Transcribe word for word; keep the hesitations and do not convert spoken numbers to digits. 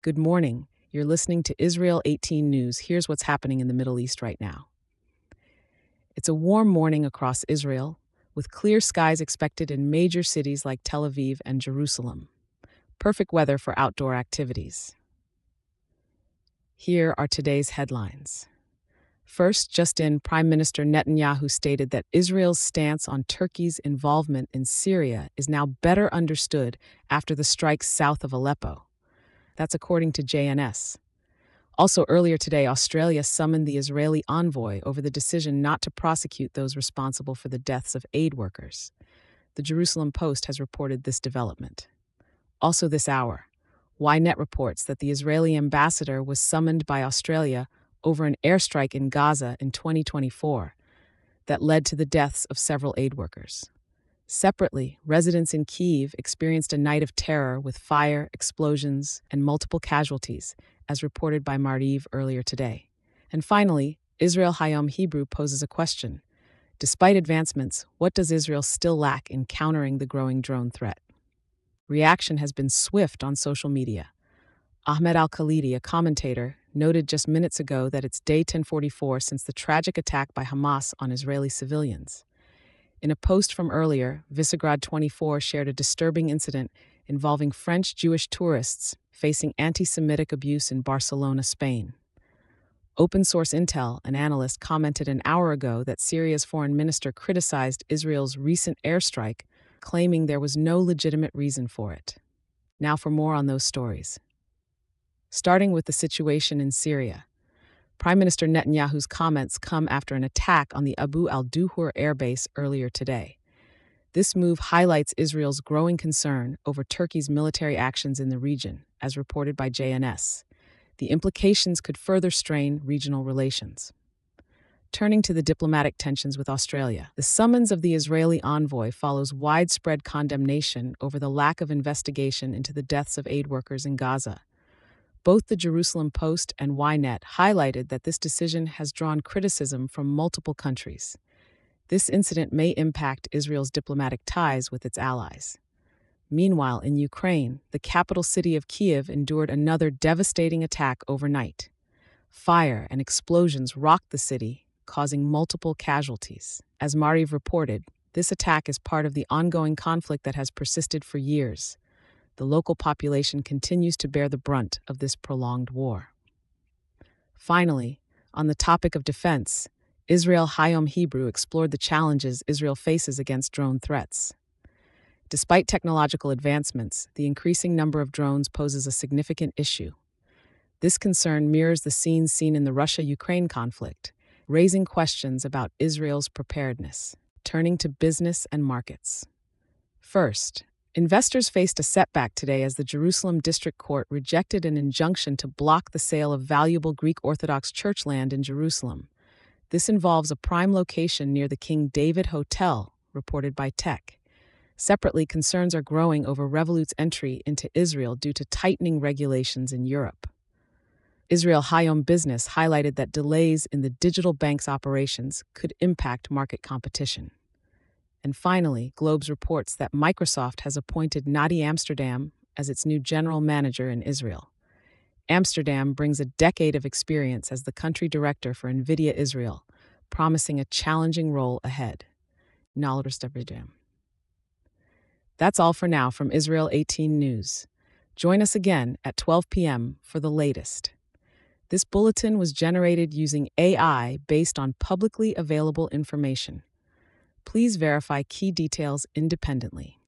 Good morning. You're listening to Israel eighteen News. Here's what's happening in the Middle East right now. It's a warm morning across Israel, with clear skies expected in major cities like Tel Aviv and Jerusalem. Perfect weather for outdoor activities. Here are today's headlines. First, just in, Prime Minister Netanyahu stated that Israel's stance on Turkey's involvement in Syria is now better understood after the strikes south of Aleppo. That's according to J N S. Also, earlier today, Australia summoned the Israeli envoy over the decision not to prosecute those responsible for the deaths of aid workers. The Jerusalem Post has reported this development. Also this hour, Ynet reports that the Israeli ambassador was summoned by Australia over an airstrike in Gaza in twenty twenty-four that led to the deaths of several aid workers. Separately, residents in Kyiv experienced a night of terror with fire, explosions, and multiple casualties, as reported by Maariv earlier today. And finally, Israel Hayom Hebrew poses a question. Despite advancements, what does Israel still lack in countering the growing drone threat? Reaction has been swift on social media. Ahmed Al-Khalidi, a commentator, noted just minutes ago that it's day ten forty-four since the tragic attack by Hamas on Israeli civilians. In a post from earlier, Visegrad twenty-four shared a disturbing incident involving French Jewish tourists facing anti-Semitic abuse in Barcelona, Spain. Open Source Intel, an analyst, commented an hour ago that Syria's foreign minister criticized Israel's recent airstrike, claiming there was no legitimate reason for it. Now for more on those stories. Starting with the situation in Syria. Prime Minister Netanyahu's comments come after an attack on the Abu al-Duhur airbase earlier today. This move highlights Israel's growing concern over Turkey's military actions in the region, as reported by J N S. The implications could further strain regional relations. Turning to the diplomatic tensions with Australia, the summons of the Israeli envoy follows widespread condemnation over the lack of investigation into the deaths of aid workers in Gaza. Both the Jerusalem Post and Ynet highlighted that this decision has drawn criticism from multiple countries. This incident may impact Israel's diplomatic ties with its allies. Meanwhile, in Ukraine, the capital city of Kyiv endured another devastating attack overnight. Fire and explosions rocked the city, causing multiple casualties. As Maariv reported, this attack is part of the ongoing conflict that has persisted for years. The local population continues to bear the brunt of this prolonged war. Finally, on the topic of defense, Israel Hayom Hebrew explored the challenges Israel faces against drone threats. Despite technological advancements, the increasing number of drones poses a significant issue. This concern mirrors the scenes seen in the Russia-Ukraine conflict, raising questions about Israel's preparedness. Turning to business and markets. First, investors faced a setback today as the Jerusalem District Court rejected an injunction to block the sale of valuable Greek Orthodox Church land in Jerusalem. This involves a prime location near the King David Hotel, reported by Tech. Separately, concerns are growing over Revolut's entry into Israel due to tightening regulations in Europe. Israel Hayom Business highlighted that delays in the digital bank's operations could impact market competition. And finally, Globes reports that Microsoft has appointed Nadi Amsterdam as its new general manager in Israel. Amsterdam brings a decade of experience as the country director for NVIDIA Israel, promising a challenging role ahead. That's all for now from Israel eighteen News. Join us again at twelve p.m. for the latest. This bulletin was generated using A I based on publicly available information. Please verify key details independently.